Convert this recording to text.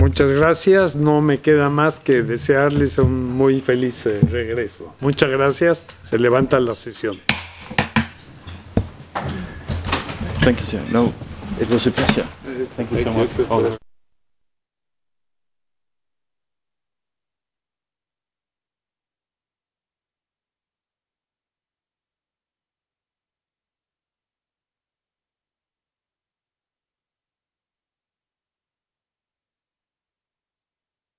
Muchas gracias. No me queda más que desearles un muy feliz regreso. Muchas gracias. Se levanta la sesión. Thank you, sir. No, it was a pleasure. Thank you so much.